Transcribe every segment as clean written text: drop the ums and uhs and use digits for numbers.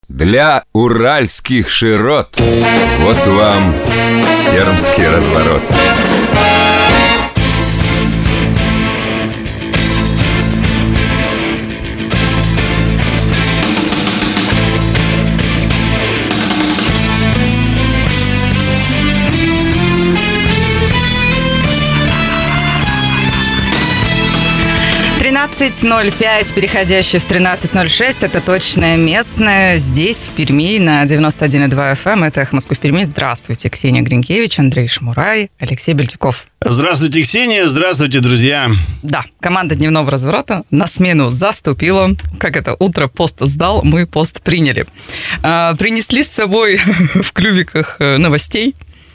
Для уральских широт. Вот вам пермский разворот. .05, переходящий в 13.06. Это точное местное. Здесь, в Перми, на 91,2 FM. Это «Эхо Москвы» в Перми. Здравствуйте, Ксения Гринкевич, Андрей Шмурай, Алексей Бельтюков. Здравствуйте, Ксения. Здравствуйте, друзья. Да, команда дневного разворота на смену заступила. Как это? Утро пост сдал, мы пост приняли. Принесли с собой в клювиках новостей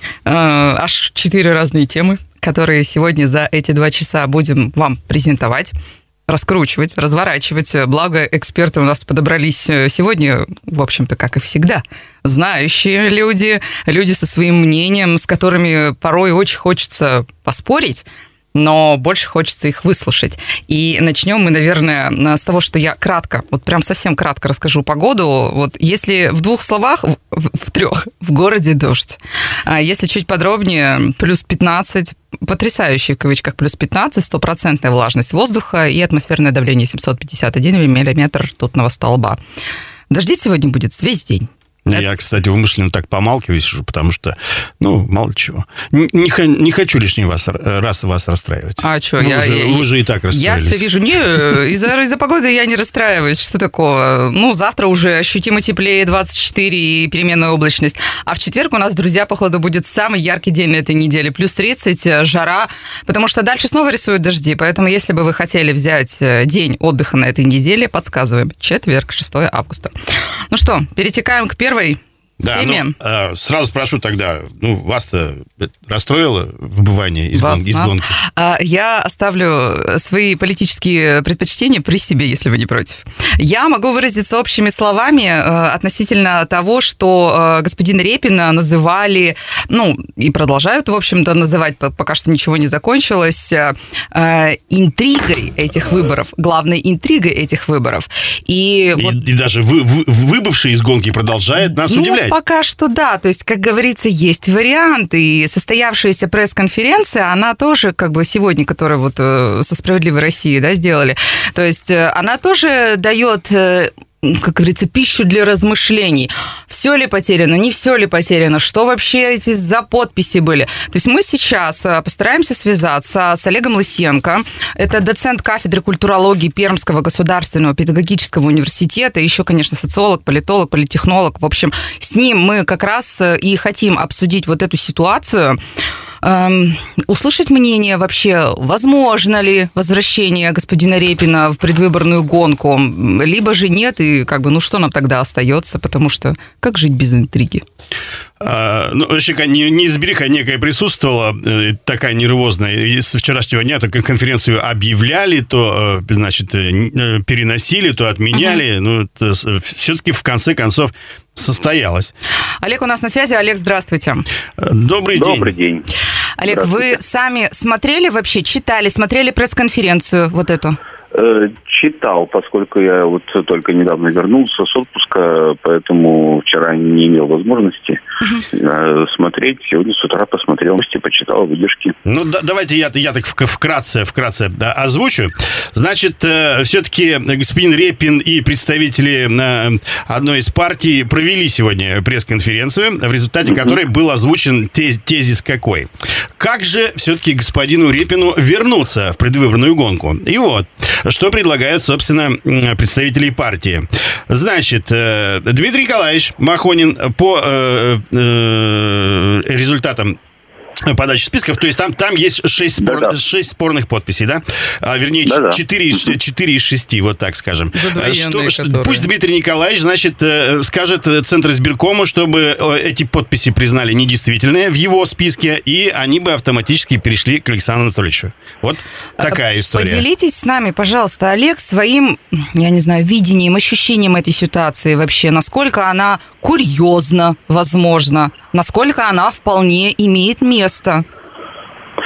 аж 4 разные темы, которые сегодня за эти 2 часа будем вам презентовать, раскручивать, разворачивать. Благо, эксперты у нас подобрались сегодня, в общем-то, как и всегда. Знающие люди, люди со своим мнением, с которыми порой очень хочется поспорить, но больше хочется их выслушать. И начнем мы, наверное, с того, что я кратко, вот прям совсем кратко расскажу погоду. Вот если в 2 словах, в 3, в городе дождь. Если чуть подробнее, плюс 15, потрясающий в кавычках плюс 15, 100% влажность воздуха и атмосферное давление 751 миллиметр ртутного столба. Дождить сегодня будет весь день. Я, кстати, умышленно так помалкиваю, потому что, мало чего. Не хочу лишний раз вас расстраивать. А что? Вы же и так расстроились. Я все вижу. Из-за погоды я не расстраиваюсь. Что такого? Завтра уже ощутимо теплее, 24 и переменная облачность. А в четверг у нас, друзья, походу, будет самый яркий день на этой неделе. Плюс 30, жара. Потому что дальше снова рисуют дожди. Поэтому, если бы вы хотели взять день отдыха на этой неделе, подсказываем. Четверг, 6 августа. Ну что, перетекаем к первой теме. Сразу спрошу тогда, вас-то расстроило выбывание из гонки? Я оставлю свои политические предпочтения при себе, если вы не против. Я могу выразиться общими словами относительно того, что господина Репина называли, и продолжают, в общем-то, называть, пока что ничего не закончилось, интригой этих выборов, главной интригой этих выборов. И даже выбывший из гонки продолжает нас удивлять. Пока что да, то есть, как говорится, есть варианты, и состоявшаяся пресс-конференция, она тоже, сегодня, которую вот со «Справедливой Россией», сделали, то есть, она тоже дает, как говорится, пищу для размышлений. Все ли потеряно, не все ли потеряно, что вообще эти за подписи были. То есть мы сейчас постараемся связаться с Олегом Лысенко. Это доцент кафедры культурологии Пермского государственного педагогического университета. Еще, конечно, социолог, политолог, политтехнолог. В общем, с ним мы как раз и хотим обсудить вот эту ситуацию. Услышать мнение вообще, возможно ли возвращение господина Репина в предвыборную гонку, либо же нет, и что нам тогда остается, потому что как жить без интриги? Вообще, неизбериха некая присутствовала, такая нервозная. И с вчерашнего дня только конференцию объявляли, то, переносили, то отменяли. Все-таки, в конце концов, состоялась. Олег у нас на связи. Олег, здравствуйте. Добрый день. Олег, вы сами смотрели вообще, смотрели пресс-конференцию вот эту? Читал, поскольку я только недавно вернулся с отпуска, поэтому вчера не имел возможности смотреть. Сегодня с утра посмотрел, почитал выдержки. Давайте я так вкратце озвучу. Значит, все-таки господин Репин и представители одной из партий провели сегодня пресс-конференцию, в результате которой был озвучен тезис какой. Как же все-таки господину Репину вернуться в предвыборную гонку? И вот, что предлагают, собственно, представители партии. Значит, Дмитрий Николаевич Махонин по результатам подачи списков, то есть там есть 6 спорных подписей, да? Вернее, 4 из 6, вот так скажем. Пусть Дмитрий Николаевич, значит, скажет Центризбиркому, чтобы эти подписи признали недействительные в его списке, и они бы автоматически перешли к Александру Анатольевичу. Вот такая история. Поделитесь с нами, пожалуйста, Олег, своим, видением, ощущением этой ситуации вообще. Насколько она курьезна, возможно, насколько она вполне имеет место.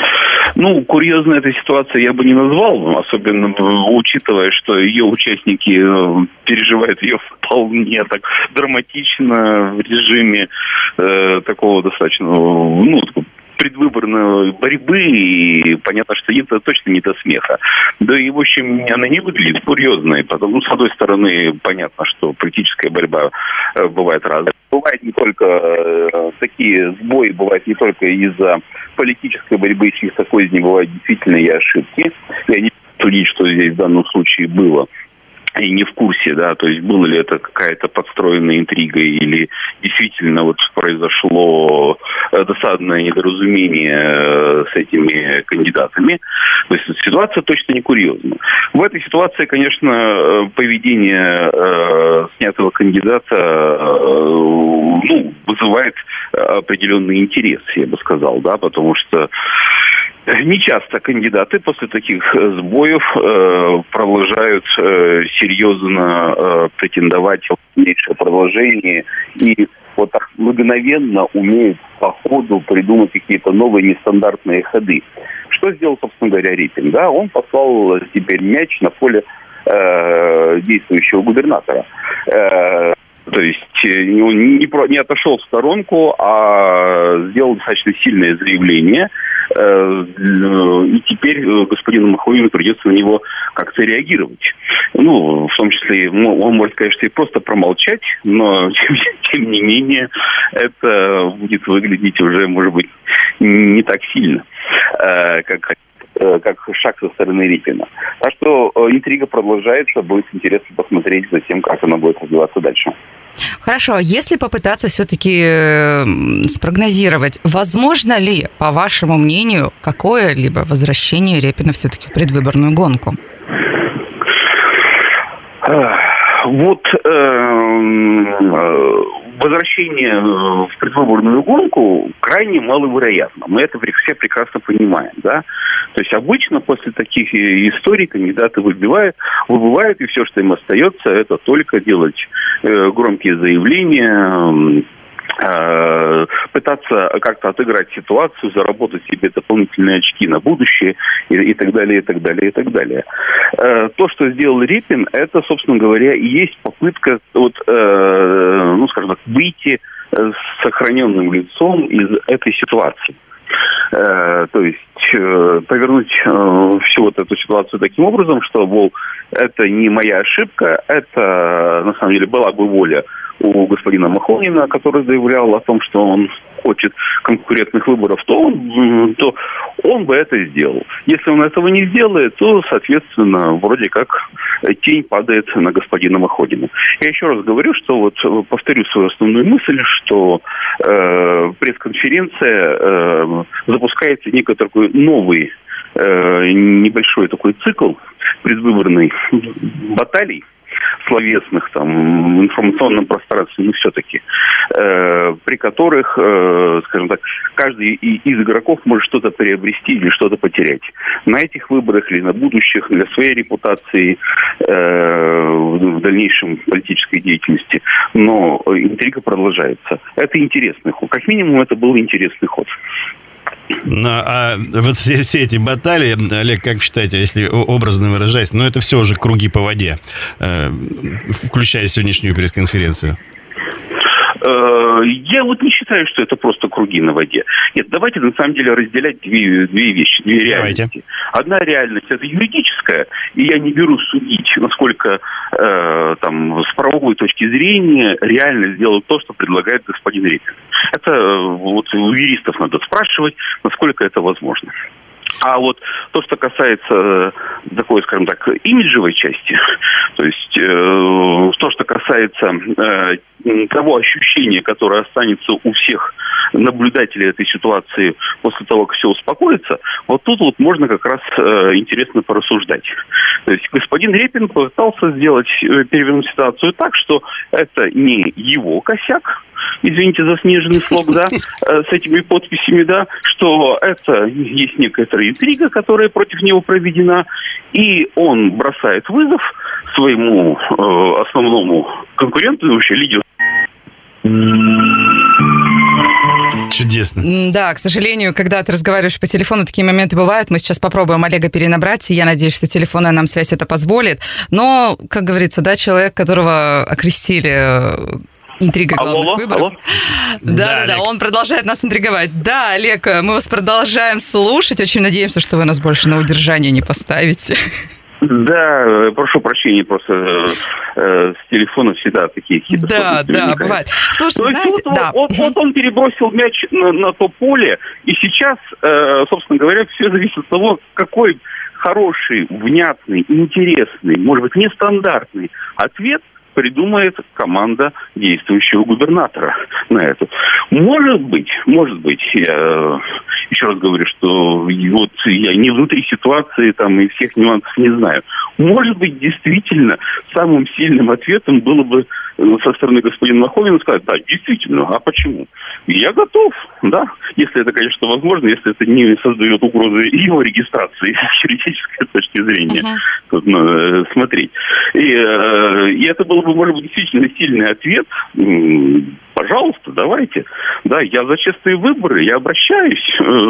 Ну, курьезной этой ситуации я бы не назвал, особенно учитывая, что ее участники переживают ее вполне так драматично в режиме такого достаточно, предвыборной борьбы, и понятно, что это точно не до смеха. Да и, в общем, она не выглядит курьезной, потому с одной стороны, понятно, что политическая борьба бывает разная. Бывает не только такие сбои, бывают не только из-за политической борьбы, чьих-то козней, бывают действительно и ошибки. Я не буду судить, что здесь в данном случае было. И не в курсе, да, то есть было ли это какая-то подстроенная интрига или действительно вот произошло досадное недоразумение с этими кандидатами. То есть ситуация точно не курьезная. В этой ситуации, конечно, поведение снятого кандидата вызывает определенный интерес, я бы сказал, да, потому что не часто кандидаты после таких сбоев продолжают серьезно претендовать в дальнейшее продолжение и вот так мгновенно умеют по ходу придумать какие-то новые нестандартные ходы. Что сделал, собственно говоря, Репин? Да, он послал теперь мяч на поле действующего губернатора. То есть он не отошел в сторонку, а сделал достаточно сильное заявление. И теперь господину Маховину придется на него как-то реагировать. В том числе, он может, конечно, и просто промолчать, но, тем не менее, это будет выглядеть уже, может быть, не так сильно, как шаг со стороны Репина. Так что интрига продолжается, будет интересно посмотреть за тем, как она будет развиваться дальше. Хорошо, если попытаться все-таки спрогнозировать, возможно ли, по вашему мнению, какое-либо возвращение Репина все-таки в предвыборную гонку? Возвращение в предвыборную гонку крайне маловероятно. Мы это все прекрасно понимаем, да. То есть обычно после таких историй кандидаты выбывают, и все, что им остается, это только делать громкие заявления, пытаться как-то отыграть ситуацию, заработать себе дополнительные очки на будущее и так далее, и так далее, и так далее. То, что сделал Репин, это, собственно говоря, и есть попытка выйти с сохраненным лицом из этой ситуации. То есть повернуть всю вот эту ситуацию таким образом, что, мол, это не моя ошибка, это, на самом деле, была бы воля у господина Махонина, который заявлял о том, что он хочет конкурентных выборов, то он бы это сделал. Если он этого не сделает, то, соответственно, вроде как тень падает на господина Махонина. Я еще раз говорю, что повторю свою основную мысль, что пресс-конференция запускается некий такой новый небольшой такой цикл предвыборной баталий, словесных, в информационном пространстве, но все-таки, при которых, скажем так, каждый из игроков может что-то приобрести или что-то потерять. На этих выборах или на будущих, для своей репутации в дальнейшем политической деятельности. Но интрига продолжается. Это интересный ход. Как минимум, это был интересный ход. А вот все эти баталии, Олег, как считаете, если образно выражаясь, это все уже круги по воде, включая сегодняшнюю пресс-конференцию? Я не считаю, что это просто круги на воде. Нет, давайте на самом деле разделять две вещи, две реальности. Давайте. Одна реальность – это юридическая, и я не берусь судить, насколько с правовой точки зрения реально сделал то, что предлагает господин Репин. Это у юристов надо спрашивать, насколько это возможно. А то, что касается такой, скажем так, имиджевой части, то есть то, что касается того ощущения, которое останется у всех наблюдателей этой ситуации после того, как все успокоится, тут можно как раз интересно порассуждать. То есть господин Репин пытался перевернуть ситуацию так, что это не его косяк, извините за снежный слог, да, с этими подписями, да, что это есть некоторая интрига, которая против него проведена, и он бросает вызов своему основному конкуренту, вообще лидеру. Чудесно. Да, к сожалению, когда ты разговариваешь по телефону, такие моменты бывают. Мы сейчас попробуем Олега перенабрать, и я надеюсь, что телефонная нам связь это позволит. Но, как говорится, да, человек, которого окрестили интрига главных выборов. Да, он продолжает нас интриговать. Да, Олег, мы вас продолжаем слушать. Очень надеемся, что вы нас больше на удержание не поставите. Да, прошу прощения, просто с телефона всегда такие какие-то... Да, бывает. Слушайте, знаете... Вот он перебросил мяч на то поле, и сейчас, собственно говоря, все зависит от того, какой хороший, внятный, интересный, может быть, нестандартный ответ придумает команда действующего губернатора на это. Может быть, я еще раз говорю, что вот я не внутри ситуации там и всех нюансов не знаю. Может быть, действительно, самым сильным ответом было бы со стороны господина Махонина сказать, да, действительно, а почему? Я готов, да, если это, конечно, возможно, если это не создает угрозы его регистрации с юридической точки зрения, тут надо смотреть. И это был бы, может быть, действительно сильный ответ. Пожалуйста, давайте. Да, я за честные выборы, я обращаюсь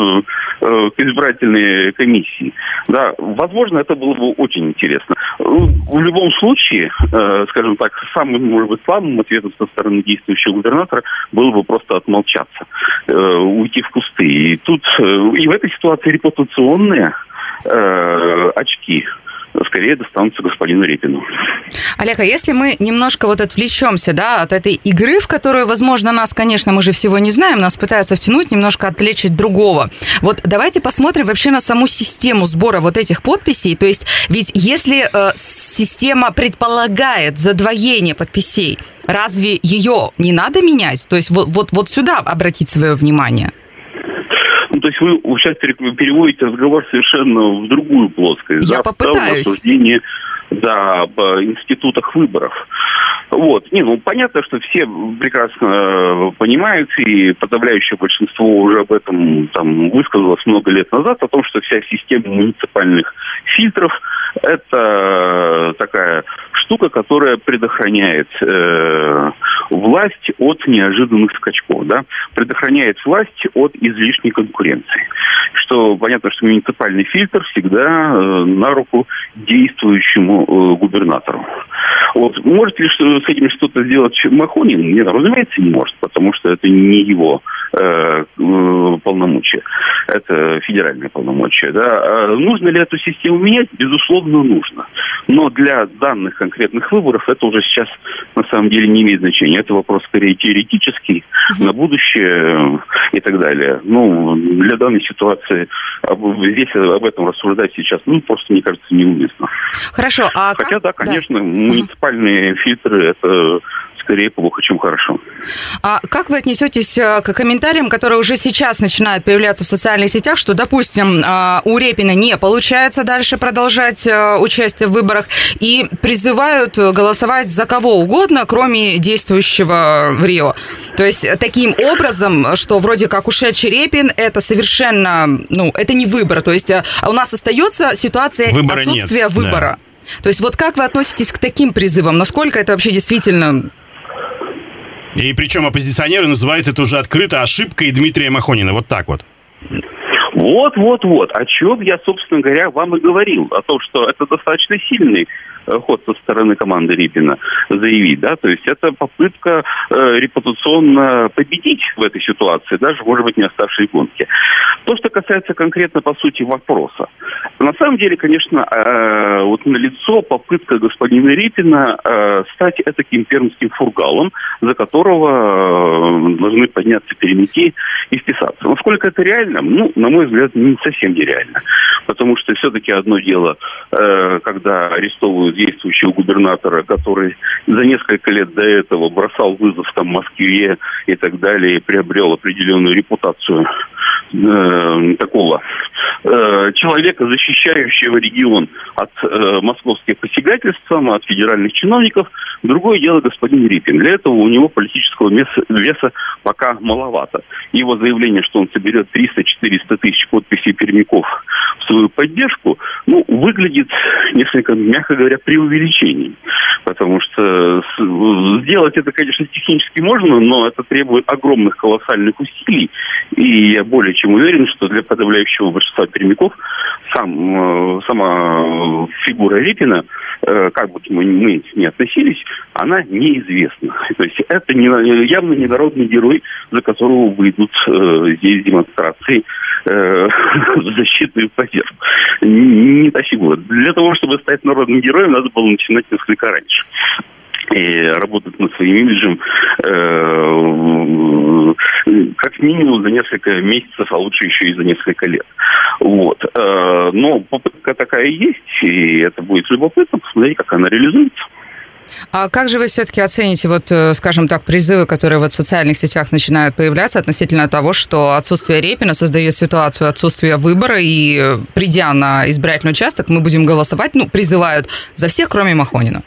к избирательной комиссии. Да, возможно, это было бы очень интересно. В любом случае, скажем так, самым, может быть, слабым ответом со стороны действующего губернатора было бы просто отмолчаться, уйти в кусты. И тут, и в этой ситуации репутационные очки скорее достанутся господину Репину. Олег, а если мы немножко вот отвлечемся, да, от этой игры, в которую, возможно, нас, конечно, мы же всего не знаем, нас пытаются втянуть, немножко отвлечь от другого. Вот давайте посмотрим вообще на саму систему сбора вот этих подписей. То есть, ведь если система предполагает задвоение подписей, разве ее не надо менять? То есть вот сюда обратить свое внимание. Ну, то есть вы сейчас переводите разговор совершенно в другую плоскость. Я попытаюсь. Обсуждение об институтах выборов. Вот. Понятно, что все прекрасно понимают, и подавляющее большинство уже об этом высказалось много лет назад, о том, что вся система муниципальных фильтров – это такая штука, которая предохраняет власть от неожиданных скачков, да? Предохраняет власть от излишней конкуренции. Что понятно, что муниципальный фильтр всегда на руку действующему губернатору. Вот. Может ли с этим что-то сделать Махонин? Нет, разумеется, не может, потому что это не его полномочия. Это федеральные полномочия. Да? Нужно ли эту систему менять? Безусловно, нужно. Но для данных конкретных выборов это уже сейчас на самом деле не имеет значения. Это вопрос скорее теоретический, на будущее и так далее. Для данной ситуации здесь об этом рассуждать сейчас, просто, мне кажется, неуместно. Хорошо. Хотя, да, конечно, муниципальные фильтры – это скорее плохо, чем хорошо. А как вы отнесетесь к комментариям, которые уже сейчас начинают появляться в социальных сетях, что, допустим, у Репина не получается дальше продолжать участие в выборах и призывают голосовать за кого угодно, кроме действующего в Рио? То есть таким образом, что вроде как ушедший Репин, это совершенно, это не выбор. То есть у нас остается ситуация выбора отсутствия нет. выбора. Да. То есть вот как вы относитесь к таким призывам? Насколько это вообще действительно... И причем оппозиционеры называют это уже открыто ошибкой Дмитрия Махонина. Вот так вот. Вот. О чем я, собственно говоря, вам и говорил. О том, что это достаточно сильный ход со стороны команды Репина заявить, да, то есть это попытка репутационно победить в этой ситуации, даже, может быть, не оставшей гонки. То, что касается конкретно, по сути, вопроса. На самом деле, конечно, налицо попытка господина Репина стать этаким пермским фургалом, за которого должны подняться перемяки и вписаться. Насколько это реально? На мой взгляд, не совсем нереально. Потому что все-таки одно дело, когда арестовывают действующего губернатора, который за несколько лет до этого бросал вызов Москве и так далее, и приобрел определенную репутацию такого человека, защищающего регион от московских посягательств, от федеральных чиновников. Другое дело господин Репин. Для этого у него политического веса пока маловато. Его заявление, что он соберет 300-400 тысяч подписей пермяков в свою поддержку, выглядит несколько, мягко говоря, преувеличением. потому что сделать это, конечно, технически можно, но это требует огромных, колоссальных усилий. И я более чем уверен, что для подавляющего большинства пермяков сама фигура Репина, как бы мы ни относились, она неизвестна. То есть это явно не народный герой, за которого выйдут здесь демонстрации в защиту и поддержку. Не та фигура. Для того, чтобы стать народным героем, надо было начинать несколько раньше. И работать над своим имиджем как минимум за несколько месяцев, а лучше еще и за несколько лет. Вот. Но попытка такая есть, и это будет любопытно посмотреть, как она реализуется. А как же вы все-таки оцените, скажем так, призывы, которые в социальных сетях начинают появляться относительно того, что отсутствие Репина создает ситуацию отсутствия выбора, и придя на избирательный участок, мы будем голосовать, призывают за всех, кроме Махонина?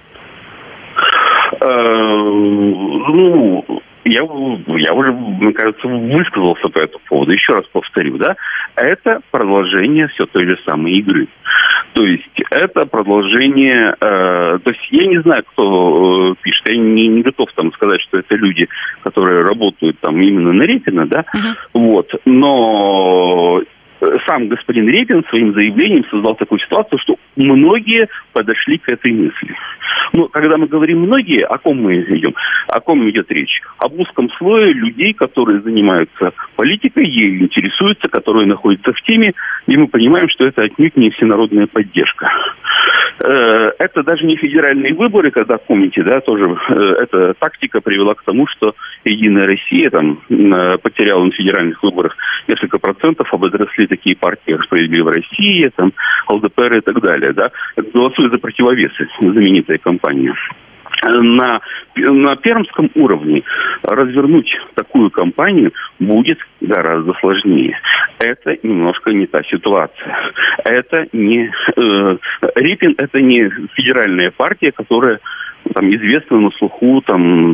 Я уже, мне кажется, высказался по этому поводу. Еще раз повторю, да, это продолжение все той же самой игры. То есть это продолжение... то есть я не знаю, кто пишет. Я не готов там сказать, что это люди, которые работают там именно на Репина, да. Вот. Но сам господин Репин своим заявлением создал такую ситуацию, что многие подошли к этой мысли. Но когда мы говорим «многие», о ком мы идем? О ком идет речь? Об узком слое людей, которые занимаются политикой, ею интересуются, которые находятся в теме, и мы понимаем, что это отнюдь не всенародная поддержка. Это даже не федеральные выборы, когда, помните, да, тоже эта тактика привела к тому, что «Единая Россия» там потеряла на федеральных выборах несколько процентов, обросли такие партии, как «Справедливая Россия», там, ЛДПР и так далее, да, голосуют за противовесы, знаменитая кампания. На пермском уровне развернуть такую кампанию будет гораздо сложнее. Это немножко не та ситуация. Это не... Репин – это не федеральная партия, которая там известна на слуху, там,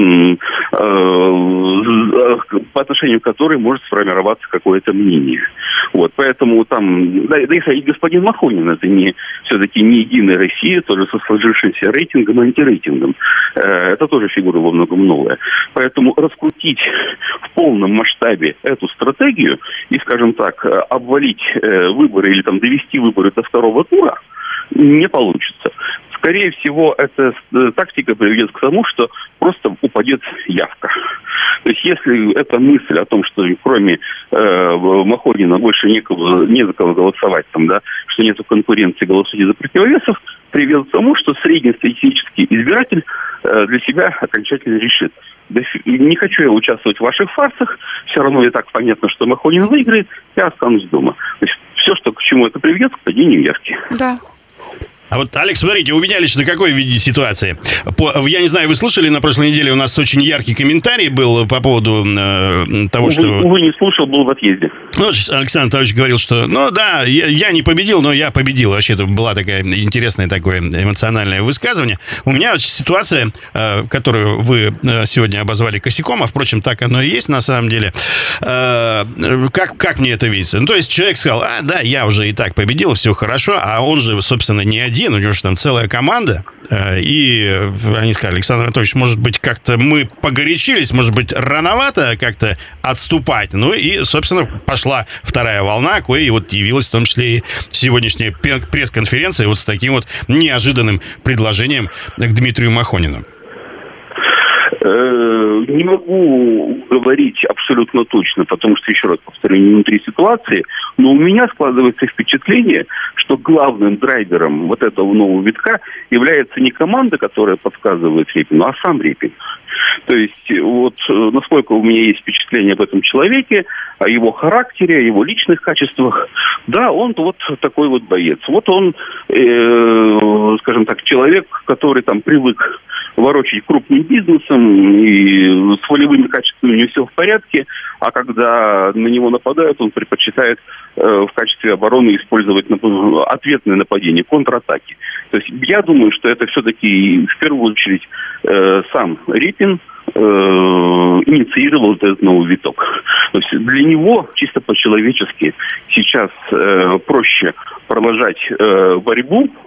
по отношению к которой может сформироваться какое-то мнение. Вот, поэтому там, да и господин Махонин, это все-таки не «Единая Россия», тоже со сложившимся рейтингом, антирейтингом. Это тоже фигура во многом новая. Поэтому раскрутить в полном масштабе эту стратегию и, скажем так, обвалить выборы или там довести выборы до второго тура не получится. Скорее всего, эта тактика приведет к тому, что просто упадет явка. То есть, если эта мысль о том, что кроме Махонина больше не за кого голосовать, там, да, что нету конкуренции, голосуйте за противовесов, приведет к тому, что среднестатистический избиратель для себя окончательно решит: да, не хочу я участвовать в ваших фарсах, все равно и так понятно, что Махонин выиграет, я останусь дома. То есть, все, что к чему это приведет, к падению явки. Да. А вот, Алекс, смотрите, у меня лично какой видите ситуации? Я не знаю, вы слышали, на прошлой неделе у нас очень яркий комментарий был по поводу того, что... Увы, не слушал, был в отъезде. Ну, Александр Анатольевич говорил, что, я не победил, но я победил. Вообще, это была такая интересное такое эмоциональное высказывание. У меня ситуация, которую вы сегодня обозвали косяком, а, впрочем, так оно и есть на самом деле. Как мне это видится? Ну, то есть человек сказал: да, я уже и так победил, все хорошо, а он же, собственно, не один, у него же там целая команда. И они сказали: Александр Анатольевич, может быть, как-то мы погорячились, может быть, рановато как-то отступать. Ну и, собственно, пошла вторая волна, кое вот явилась в том числе и сегодняшняя пресс-конференция вот с таким вот неожиданным предложением к Дмитрию Махонину. Не могу говорить абсолютно точно, потому что, еще раз повторю, не внутри ситуации, но у меня складывается впечатление, что главным драйвером вот этого нового витка является не команда, которая подсказывает Репину, а сам Репин. То есть, вот насколько у меня есть впечатление об этом человеке, о его характере, о его личных качествах, да, он вот такой вот боец. Вот он, скажем так, человек, который там привык ворочать крупным бизнесом, и с волевыми качествами у него все в порядке, а когда на него нападают, он предпочитает в качестве обороны использовать ответное нападение, контратаки. То есть я думаю, что это все-таки в первую очередь сам Репин инициировал этот новый виток. То есть для него чисто по-человечески сейчас проще продолжать борьбу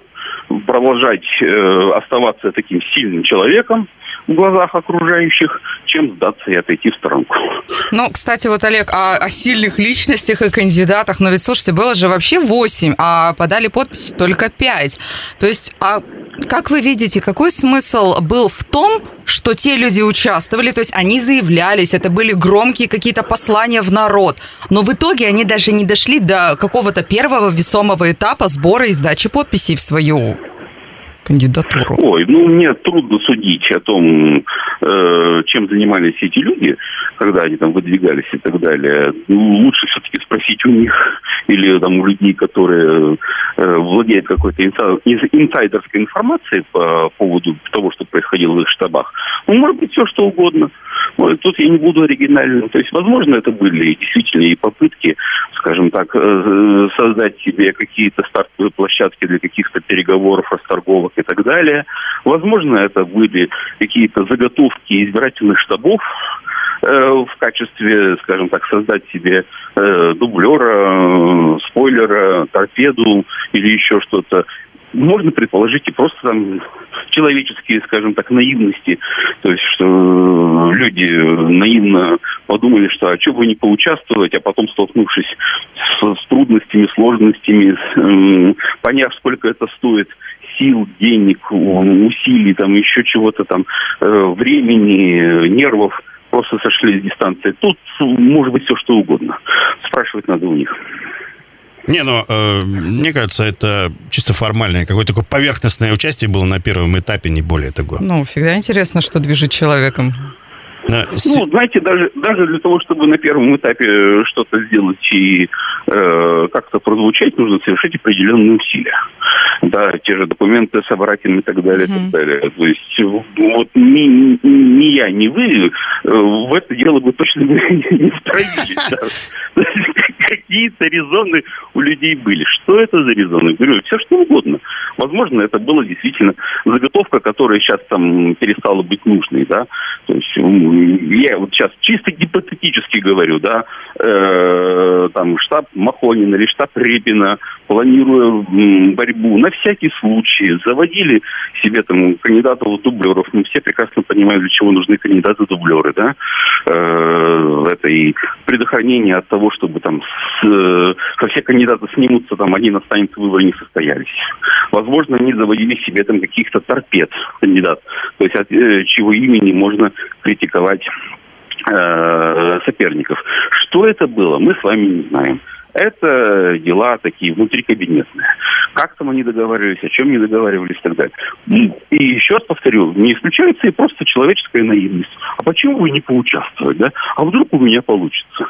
продолжать оставаться таким сильным человеком в глазах окружающих, чем сдаться и отойти в сторонку. Ну, кстати, вот, Олег, о сильных личностях и кандидатах, но ведь, слушайте, было же вообще 8, а подали подпись только 5. То есть, как вы видите, какой смысл был в том, что те люди участвовали, то есть они заявлялись, это были громкие какие-то послания в народ, но в итоге они даже не дошли до какого-то первого весомого этапа сбора и сдачи подписей в свою кандидатуру? Ой, мне трудно судить о том, чем занимались эти люди, когда они там выдвигались и так далее. Лучше все-таки спросить у них или там у людей, которые владеют какой-то инсайдерской информацией по поводу того, что происходило в их штабах. Может быть, все что угодно. Тут я не буду оригинальным. То есть, возможно, это были действительно и попытки, скажем так, создать себе какие-то стартовые площадки для каких-то переговоров, расторговок и так далее. Возможно, это были какие-то заготовки избирательных штабов в качестве, скажем так, создать себе дублера, спойлера, торпеду или еще что-то. Можно предположить и просто там человеческие, скажем так, наивности. То есть, что люди наивно подумали, что а что бы не поучаствовать, а потом, столкнувшись с трудностями, сложностями, поняв, сколько это стоит сил, денег, усилий, там еще чего-то там, времени, нервов, просто сошли с дистанции. Тут может быть все что угодно. Спрашивать надо у них. Мне кажется, это чисто формальное, какое-то такое поверхностное участие было на первом этапе, не более того. Всегда интересно, что движет человеком. Знаете, даже для того, чтобы на первом этапе что-то сделать и как-то прозвучать, нужно совершить определенные усилия. Да, те же документы собрать и так далее, и так далее. То есть вот ни я, ни вы в это дело бы точно не втравились. Да. Какие-то резоны у людей были. Что это за резоны? Говорю, все что угодно. Возможно, это была действительно заготовка, которая сейчас там перестала быть нужной, да. То есть я вот сейчас чисто гипотетически говорю, да, там штаб Махонина или штаб Репина, планируя борьбу, на всякий случай заводили себе там кандидатов в дублеров. Мы все прекрасно понимаем, для чего нужны кандидаты-дублеры, да. Это и предохранение от того, чтобы там все кандидаты снимутся, там один останется, выборы не состоялись. Возможно, они заводили себе там каких-то торпед кандидат, то есть от чего имени можно критиковать соперников. Что это было, мы с вами не знаем. Это дела такие внутрикабинетные. Как там они договаривались, о чем не договаривались и так далее. И еще раз повторю, не исключается и просто человеческая наивность. А почему бы не поучаствовать, да? А вдруг у меня получится?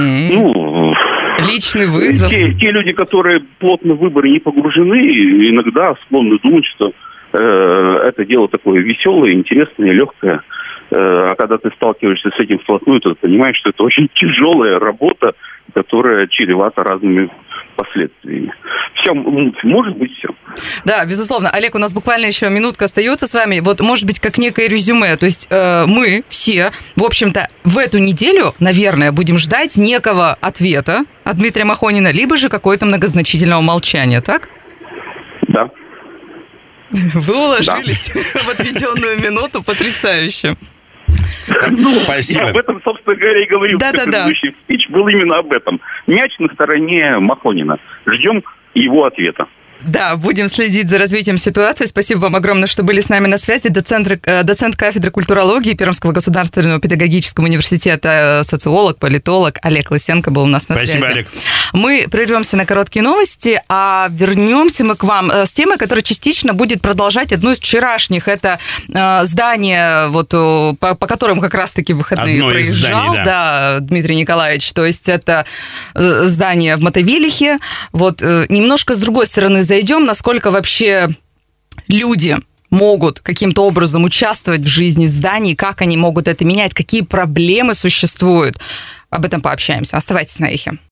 Личный вызов. Те люди, которые плотно в выборы не погружены, иногда склонны думать, что это дело такое веселое, интересное, легкое. А когда ты сталкиваешься с этим вплотную, то ты понимаешь, что это очень тяжелая работа, которая чревата разными последствиями. Все, может быть, все. Да, безусловно. Олег, у нас буквально еще минутка остается с вами. Вот, может быть, как некое резюме. То есть мы все, в общем-то, в эту неделю, наверное, будем ждать некого ответа от Дмитрия Махонина, либо же какое-то многозначительного молчания, так? Да. Вы уложились в отведенную минуту. Потрясающе. Спасибо. Я об этом, собственно говоря, и говорил. Предыдущий спич был именно об этом. Мяч на стороне Махонина. Ждем его ответа. Да, будем следить за развитием ситуации. Спасибо вам огромное, что были с нами на связи. Доцент кафедры культурологии Пермского государственного педагогического университета, социолог, политолог Олег Лысенко был у нас на связи. Спасибо, Олег. Мы прервемся на короткие новости, а вернемся мы к вам с темой, которая частично будет продолжать одну из вчерашних. Это здание, вот, по которым как раз-таки в выходные проезжал Дмитрий Николаевич. То есть это здание в Мотовилихе. Вот немножко с другой стороны зайдем, насколько вообще люди могут каким-то образом участвовать в жизни зданий, как они могут это менять, какие проблемы существуют. Об этом пообщаемся. Оставайтесь на Эхе.